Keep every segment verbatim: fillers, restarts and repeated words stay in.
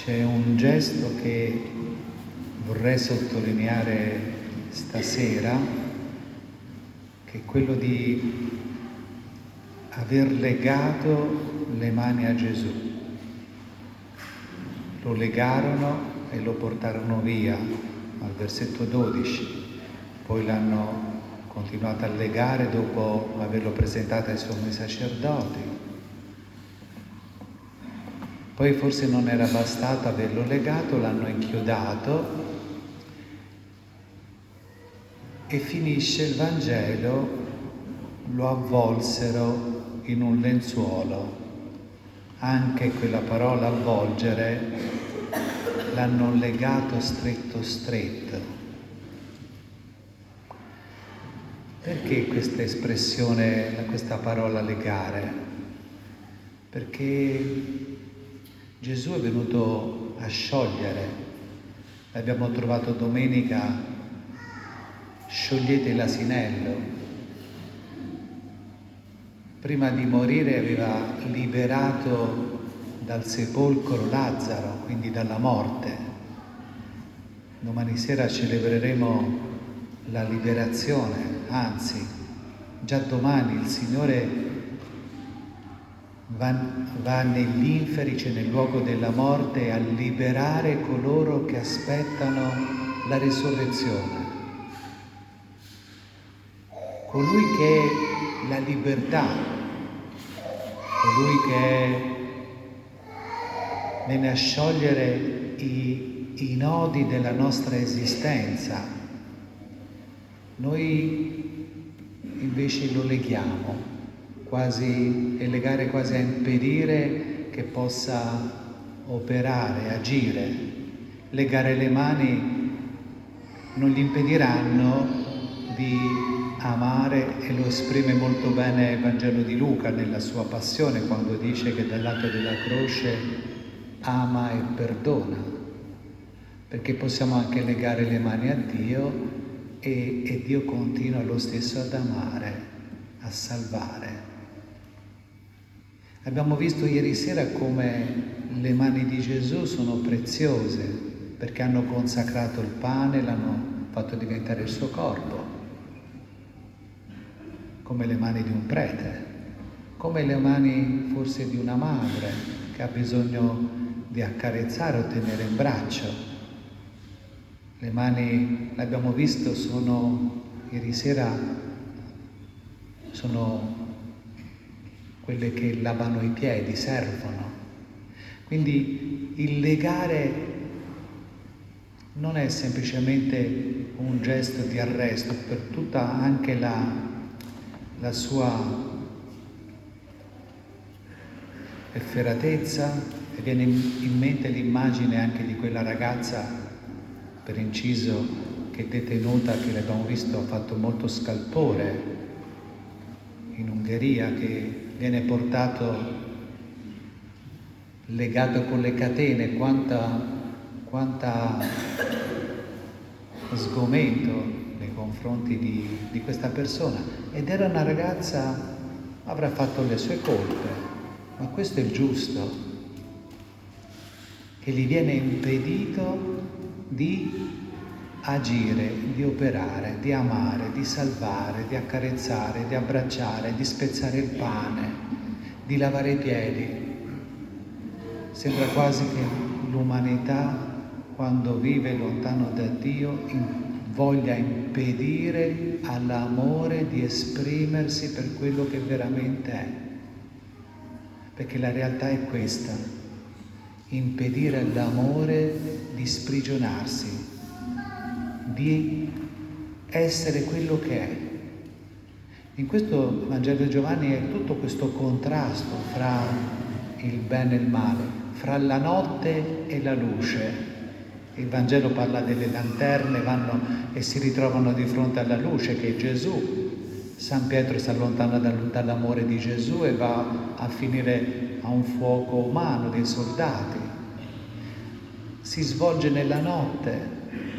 C'è un gesto che vorrei sottolineare stasera, che è quello di aver legato le mani a Gesù. Lo legarono e lo portarono via, al versetto dodici. Poi l'hanno continuato a legare dopo averlo presentato ai sommi sacerdoti. Poi forse non era bastato averlo legato, l'hanno inchiodato e finisce il Vangelo, lo avvolsero in un lenzuolo. Anche quella parola avvolgere l'hanno legato stretto stretto. Perché questa espressione, questa parola legare? Perché Gesù è venuto a sciogliere. L'abbiamo trovato domenica, sciogliete l'asinello. Prima di morire aveva liberato dal sepolcro Lazzaro, quindi dalla morte. Domani sera celebreremo la liberazione, anzi, già domani il Signore Va, va negli inferi, cioè nel luogo della morte, a liberare coloro che aspettano la risurrezione. Colui che è la libertà, colui che viene a sciogliere i, i nodi della nostra esistenza. Noi invece lo leghiamo. Quasi, e legare quasi a impedire che possa operare, agire. Legare le mani non gli impediranno di amare, e lo esprime molto bene il Vangelo di Luca nella sua passione, quando dice che dal lato della croce ama e perdona, perché possiamo anche legare le mani a Dio e, e Dio continua lo stesso ad amare, a salvare. Abbiamo visto ieri sera come le mani di Gesù sono preziose, perché hanno consacrato il pane, l'hanno fatto diventare il suo corpo, come le mani di un prete, come le mani forse di una madre che ha bisogno di accarezzare o tenere in braccio. Le mani, l'abbiamo visto, sono ieri sera, sono quelle che lavano i piedi, servono. Quindi il legare non è semplicemente un gesto di arresto, per tutta anche la, la sua efferatezza, e viene in mente l'immagine anche di quella ragazza, per inciso, che è detenuta, che l'abbiamo visto, ha fatto molto scalpore in Ungheria, che viene portato legato con le catene. Quanta, quanta sgomento nei confronti di, di questa persona. Ed era una ragazza, avrà fatto le sue colpe, ma questo è il giusto, che gli viene impedito di agire, di operare, di amare, di salvare, di accarezzare, di abbracciare, di spezzare il pane, di lavare i piedi. Sembra quasi che l'umanità, quando vive lontano da Dio, voglia impedire all'amore di esprimersi per quello che veramente è. Perché la realtà è questa: impedire all'amore di sprigionarsi, di essere quello che è. In questo Vangelo di Giovanni è tutto questo contrasto fra il bene e il male, fra la notte e la luce. Il Vangelo parla delle lanterne, vanno e si ritrovano di fronte alla luce, che è Gesù. San Pietro si allontana dall'amore di Gesù e va a finire a un fuoco umano dei soldati. Si svolge nella notte,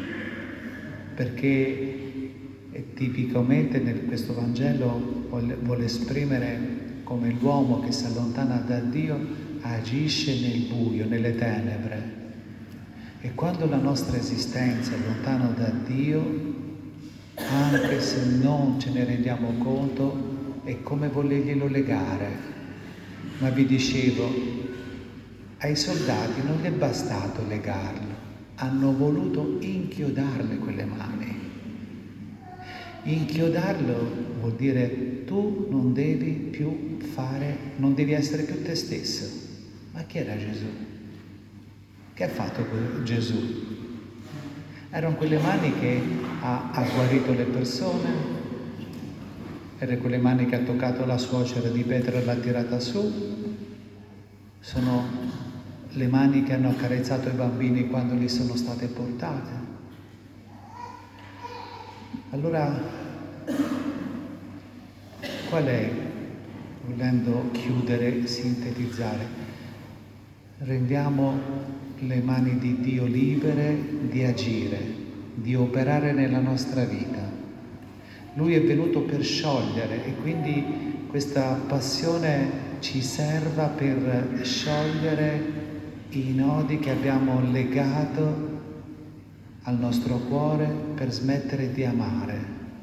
perché tipicamente in questo Vangelo vuole, vuole esprimere come l'uomo che si allontana da Dio agisce nel buio, nelle tenebre, E quando la nostra esistenza è lontana da Dio, anche se non ce ne rendiamo conto, è come volerglielo legare. Ma vi dicevo, ai soldati non gli è bastato legarlo, hanno voluto inchiodarle quelle mani. Inchiodarlo vuol dire tu non devi più fare, non devi essere più te stesso. Ma chi era Gesù? Che ha fatto Gesù? Erano quelle mani che ha, ha guarito le persone, erano quelle mani che ha toccato la suocera di Pietro e l'ha tirata su, sono le mani che hanno accarezzato i bambini quando li sono state portate. Allora, qual è, volendo chiudere, sintetizzare? Rendiamo le mani di Dio libere di agire, di operare nella nostra vita. Lui è venuto per sciogliere e quindi questa passione ci serva per sciogliere i nodi che abbiamo legato al nostro cuore per smettere di amare.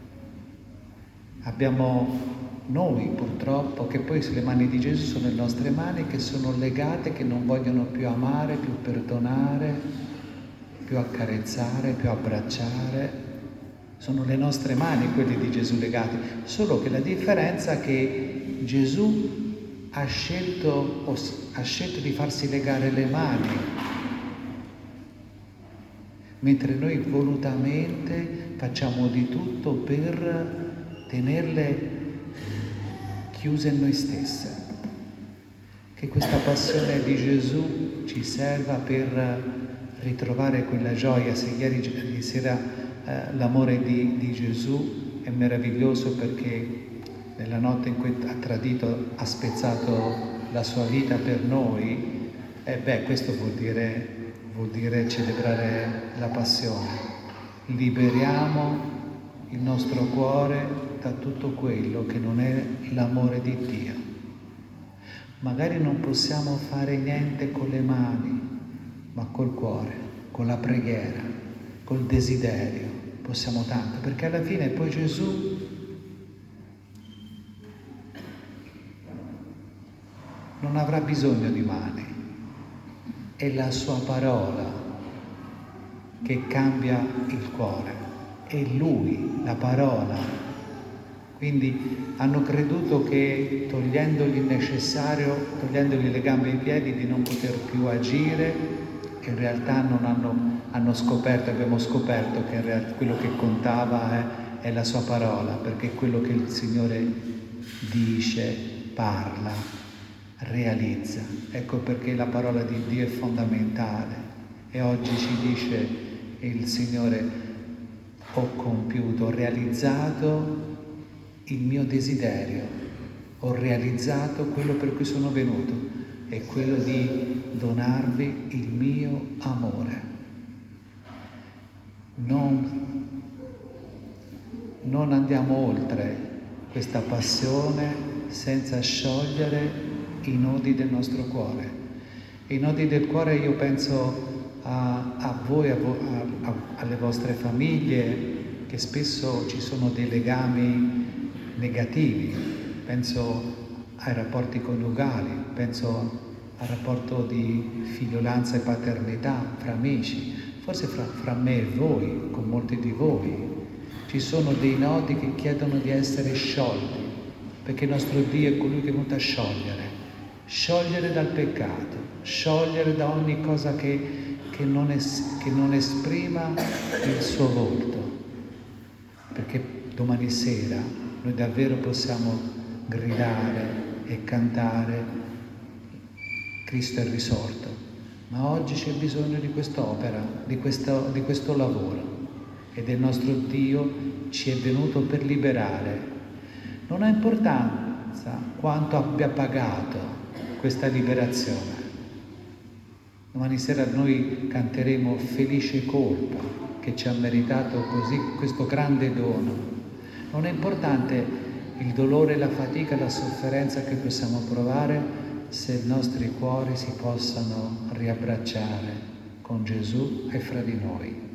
Abbiamo noi purtroppo, che poi le mani di Gesù sono le nostre mani che sono legate, che non vogliono più amare, più perdonare, più accarezzare, più abbracciare. Sono le nostre mani quelle di Gesù legate, solo che la differenza è che Gesù ha scelto, ha scelto di farsi legare le mani, mentre noi volutamente facciamo di tutto per tenerle chiuse in noi stesse. Che questa passione di Gesù ci serva per ritrovare quella gioia. Se ieri sera eh, l'amore di, di Gesù è meraviglioso perché nella notte in cui ha tradito, ha spezzato la sua vita per noi, e beh, questo vuol dire, vuol dire celebrare la passione. Liberiamo il nostro cuore da tutto quello che non è l'amore di Dio. Magari non possiamo fare niente con le mani, ma col cuore, con la preghiera, col desiderio, possiamo tanto, perché alla fine poi Gesù non avrà bisogno di mani, è la sua parola che cambia il cuore, è Lui, la parola. Quindi hanno creduto che togliendogli il necessario, togliendogli le gambe e i piedi, di non poter più agire, e in realtà non hanno, hanno scoperto, abbiamo scoperto che in realtà quello che contava è, è la sua parola, perché è quello che il Signore dice, parla, realizza. Ecco perché la parola di Dio è fondamentale. E oggi ci dice il Signore: ho compiuto, ho realizzato il mio desiderio, ho realizzato quello per cui sono venuto, è quello di donarvi il mio amore. Non, non andiamo oltre questa passione senza sciogliere i nodi del nostro cuore. I nodi del cuore, io penso a, a voi, a vo, a, a, alle vostre famiglie, che spesso ci sono dei legami negativi, penso ai rapporti coniugali, penso al rapporto di figliolanza e paternità fra amici, forse fra, fra me e voi, con molti di voi. Ci sono dei nodi che chiedono di essere sciolti, perché il nostro Dio è colui che è venuto a sciogliere, sciogliere dal peccato, sciogliere da ogni cosa che, che, non, es, che non esprima il suo volto, perché domani sera noi davvero possiamo gridare e cantare Cristo è risorto, ma oggi c'è bisogno di quest'opera, di questo, di questo lavoro, ed il nostro Dio ci è venuto per liberare. Non ha importanza quanto abbia pagato questa liberazione. Domani sera noi canteremo Felice colpa che ci ha meritato così questo grande dono. Non è importante il dolore, la fatica, la sofferenza che possiamo provare, se i nostri cuori si possano riabbracciare con Gesù e fra di noi.